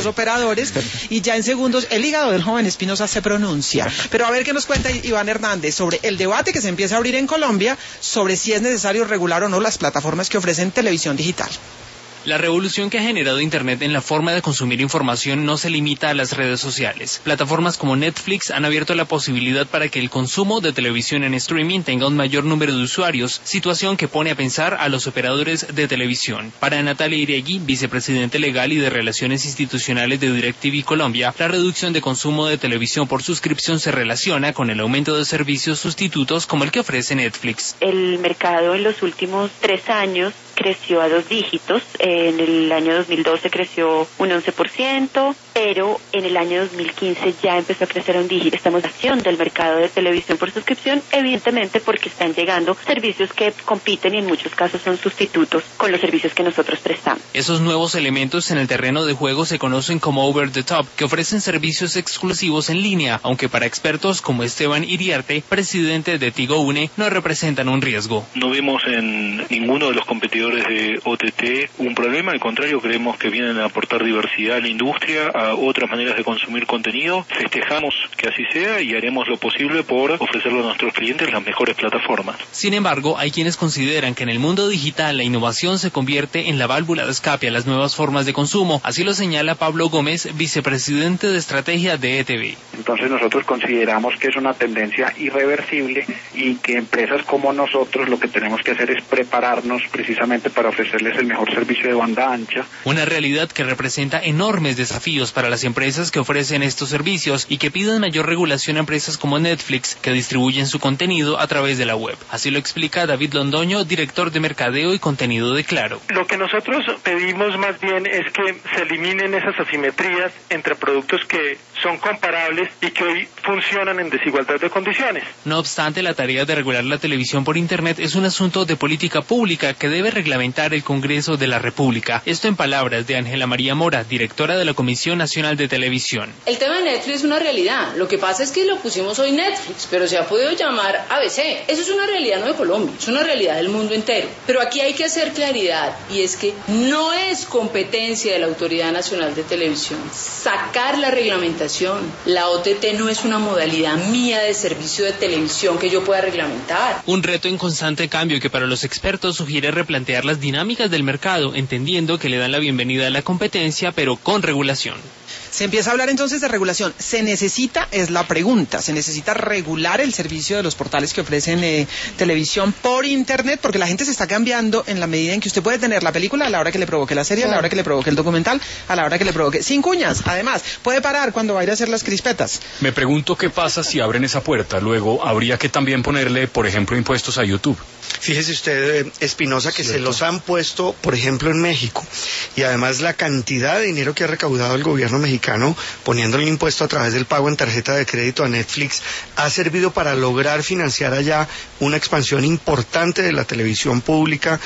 operadores, y ya en segundos el hígado del joven Espinosa se pronuncia. Pero a ver qué nos cuenta Iván Hernández sobre el debate que se empieza a abrir en Colombia sobre si es necesario regular o no las plataformas que ofrecen televisión digital. La revolución que ha generado Internet en la forma de consumir información no se limita a las redes sociales. Plataformas como Netflix han abierto la posibilidad para que el consumo de televisión en streaming tenga un mayor número de usuarios, situación que pone a pensar a los operadores de televisión. Para Natalia Iregui, vicepresidente legal y de Relaciones Institucionales de DirecTV Colombia, la reducción de consumo de televisión por suscripción se relaciona con el aumento de servicios sustitutos como el que ofrece Netflix. El mercado en los últimos 3 años creció a 2 dígitos. En el año 2012 creció un 11%, pero en el año 2015 ya empezó a crecer a un dígito. Estamos en acción del mercado de televisión por suscripción, evidentemente porque están llegando servicios que compiten y en muchos casos son sustitutos con los servicios que nosotros prestamos. Esos nuevos elementos en el terreno de juego se conocen como over the top, que ofrecen servicios exclusivos en línea, aunque para expertos como Esteban Iriarte, presidente de Tigo Une, no representan un riesgo. No vemos en ninguno de los competidores de OTT un problema, al contrario, creemos que vienen a aportar diversidad a la industria, a otras maneras de consumir contenido. Festejamos que así sea y haremos lo posible por ofrecerle a nuestros clientes las mejores plataformas. Sin embargo, hay quienes consideran que en el mundo digital la innovación se convierte en la válvula de escape a las nuevas formas de consumo. Así lo señala Pablo Gómez, vicepresidente de estrategia de ETV. Entonces nosotros consideramos que es una tendencia irreversible y que empresas como nosotros lo que tenemos que hacer es prepararnos precisamente para ofrecerles el mejor servicio de banda ancha. Una realidad que representa enormes desafíos para las empresas que ofrecen estos servicios y que piden mayor regulación a empresas como Netflix, que distribuyen su contenido a través de la web. Así lo explica David Londoño, director de Mercadeo y Contenido de Claro. Lo que nosotros pedimos más bien es que se eliminen esas asimetrías entre productos que son comparables y que hoy funcionan en desigualdad de condiciones. No obstante, la tarea de regular la televisión por Internet es un asunto de política pública que debe reglamentar el Congreso de la República. Esto en palabras de Ángela María Mora, directora de la Comisión Nacional de Televisión. El tema de Netflix es una realidad. Lo que pasa es que lo pusimos hoy Netflix, pero se ha podido llamar ABC. Eso es una realidad no de Colombia, es una realidad del mundo entero. Pero aquí hay que hacer claridad, y es que no es competencia de la Autoridad Nacional de Televisión sacar la reglamentación. La OTT no es una modalidad mía de servicio de televisión que yo pueda reglamentar. Un reto en constante cambio que para los expertos sugiere replantear las dinámicas del mercado, entendiendo que le dan la bienvenida a la competencia, pero con regulación. Se empieza a hablar entonces de regulación. ¿Se necesita? Es la pregunta. ¿Se necesita regular el servicio de los portales que ofrecen televisión por Internet? Porque la gente se está cambiando en la medida en que usted puede tener la película a la hora que le provoque la serie, a la hora que le provoque el documental, a la hora que le provoque. Sin cuñas, además. Puede parar cuando va a ir a hacer las crispetas. Me pregunto qué pasa si abren esa puerta. Luego habría que también ponerle, por ejemplo, impuestos a YouTube. Fíjese usted, Espinosa, que se los han puesto, por ejemplo, en México. Y además la cantidad de dinero que ha recaudado el gobierno mexicano poniéndole el impuesto a través del pago en tarjeta de crédito a Netflix ha servido para lograr financiar allá una expansión importante de la televisión pública,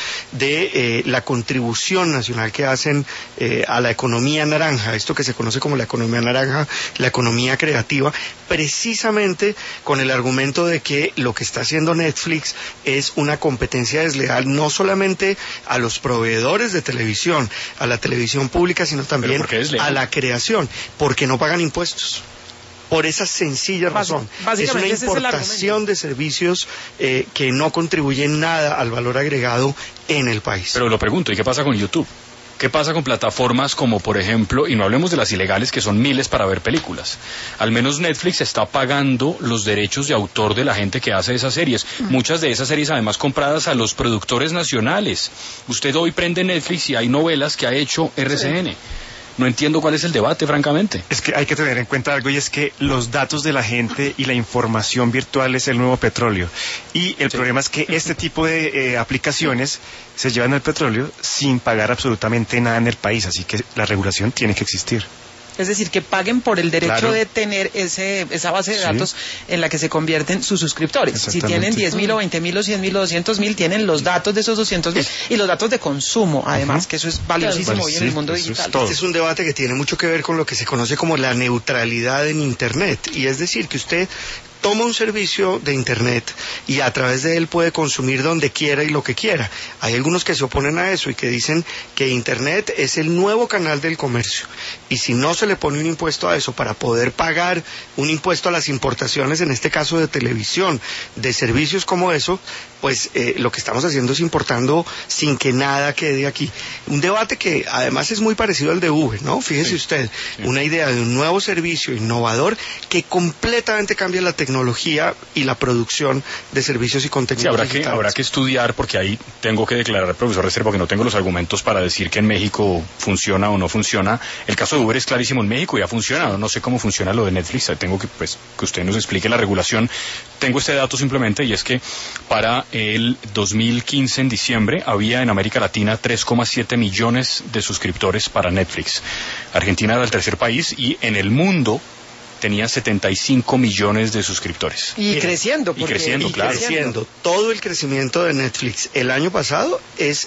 de la contribución nacional que hacen a la economía naranja, esto que se conoce como la economía naranja, la economía creativa, precisamente con el argumento de que lo que está haciendo Netflix es una competencia desleal no solamente a los proveedores de televisión, a la televisión pública, sino también a la creación, porque no pagan impuestos. Por esa sencilla razón. Es una importación de servicios que no contribuyen nada al valor agregado en el país. Pero lo pregunto, ¿y qué pasa con YouTube? ¿Qué pasa con plataformas como, por ejemplo, y no hablemos de las ilegales, que son miles para ver películas? Al menos Netflix está pagando los derechos de autor de la gente que hace esas series. Muchas de esas series además compradas a los productores nacionales. Usted hoy prende Netflix y hay novelas que ha hecho RCN. No entiendo cuál es el debate, francamente. Es que hay que tener en cuenta algo, y es que los datos de la gente y la información virtual es el nuevo petróleo. Y el problema es que este tipo de aplicaciones se llevan el petróleo sin pagar absolutamente nada en el país, así que la regulación tiene que existir. Es decir, que paguen por el derecho de tener esa base de datos en la que se convierten sus suscriptores. Si tienen 10.000 o 20.000 o 100.000 o 200.000, tienen los datos de esos 200.000 y los datos de consumo, además, que eso es valiosísimo hoy en el mundo digital. Este es un debate que tiene mucho que ver con lo que se conoce como la neutralidad en Internet, y es decir, que usted toma un servicio de Internet y a través de él puede consumir donde quiera y lo que quiera. Hay algunos que se oponen a eso y que dicen que Internet es el nuevo canal del comercio. Y si no se le pone un impuesto a eso para poder pagar un impuesto a las importaciones, en este caso de televisión, de servicios como eso, pues lo que estamos haciendo es importando sin que nada quede aquí. Un debate que además es muy parecido al de Uber, ¿no? Fíjese usted, una idea de un nuevo servicio innovador que completamente cambia la tecnología y la producción de servicios y contenidos digitales. Habrá que estudiar, porque ahí tengo que declarar, profesor Restrepo, que no tengo los argumentos para decir que en México funciona o no funciona. El caso de Uber es clarísimo, en México ya funciona, no sé cómo funciona lo de Netflix, tengo que usted nos explique la regulación. Tengo este dato simplemente, y es que para el 2015, en diciembre, había en América Latina 3,7 millones de suscriptores para Netflix. Argentina era el tercer país y en el mundo tenía 75 millones de suscriptores. Y creciendo. Creciendo. Todo el crecimiento de Netflix el año pasado es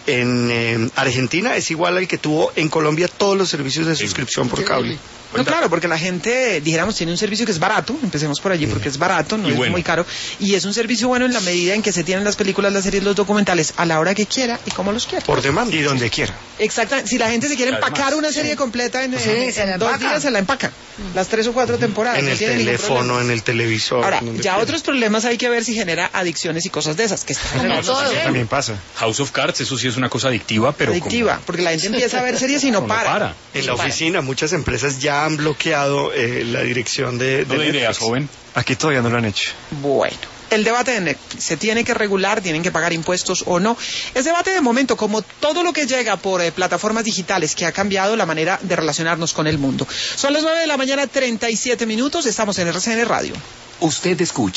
en Argentina es igual al que tuvo en Colombia todos los servicios de suscripción por cable. No, claro, porque la gente, dijéramos, tiene un servicio que es barato, empecemos por allí porque es barato, no es muy caro, y es un servicio bueno en la medida en que se tienen las películas, las series, los documentales a la hora que quiera y como los quiera. Por demanda. Y donde quiera. Exactamente, si la gente se quiere empacar una serie completa en 2 días, se la empaca, las 3 o 4 temporadas. En el teléfono, en el televisor. Ahora, ya otros problemas hay que ver si genera adicciones y cosas de esas, que están Eso también pasa. House of Cards, eso sí es una cosa adictiva, pero porque la gente empieza a ver series y no para. En la oficina, muchas empresas ya han bloqueado la dirección de ideas, joven. Aquí todavía no lo han hecho. Bueno, el debate de Netflix, ¿se tiene que regular, tienen que pagar impuestos o no? Es debate de momento, como todo lo que llega por plataformas digitales, que ha cambiado la manera de relacionarnos con el mundo. Son las 9 de la mañana, 37 minutos, estamos en RCN Radio. Usted escucha